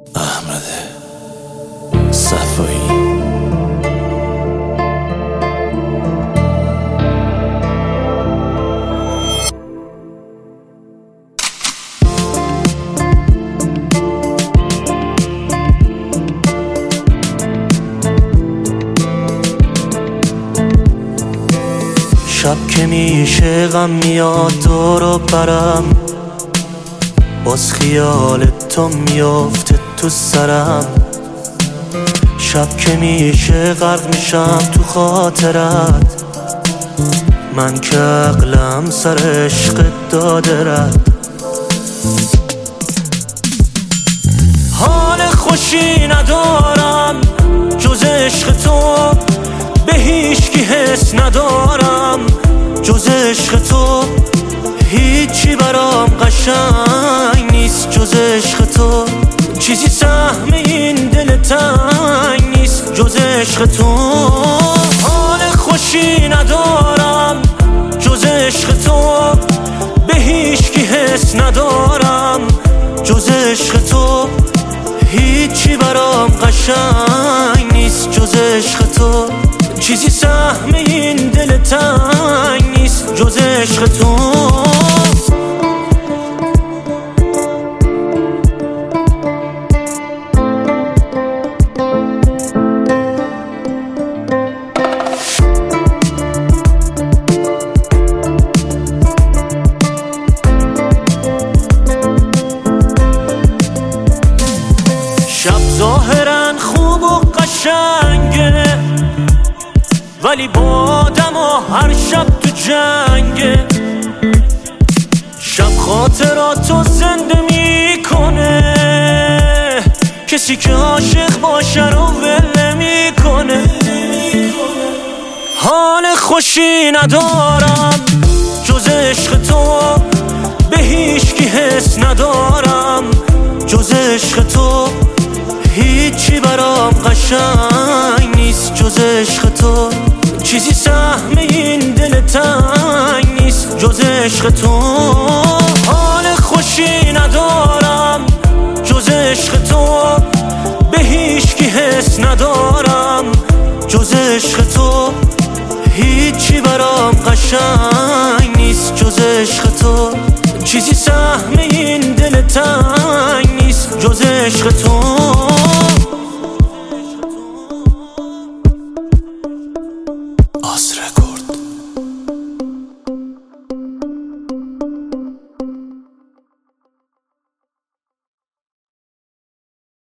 احمد صفایی. شب که میشه غم میاد دور و برم، باز خیال تو میافته تو سرم. شب که میشه غرق میشم تو خاطرت، من که عقلم سر عشق داده رد. حال خوشی ندارم جز عشق تو، به هیچکی حس ندارم جز عشق تو. هیچی برام قشنگ نیست جز عشق تو، چیزی سهم این دل تنگ نیست جز عشق تو. حال خوشی ندارم جز عشق تو، به هیچکی حس ندارم جز عشق تو. هیچی برام قشنگ نیست جز عشق تو، چیزی سهم این دل تنگ نیست جز عشق تو. شب ظاهرا خوب و قشنگه، ولی با آدم و هر شب تو جنگه. شب خاطراتو زنده میکنه، کسی که عاشق باشه رو ول میکنه. حال خوشی ندارم جز عشق تو، به هیچکی حس ندارم جز عشق تو. هیچی برام قشنگ نیست جز عشق تو، چیزی سهم این دل تنگ نیست جز عشق تو. حال خوشی ندارم جز عشق تو، به هیچکی حس ندارم جز عشق تو. هیچی برام قشنگ نیست جز عشق تو، چیزی سهم این دل تنگ نیست جز عشق تو.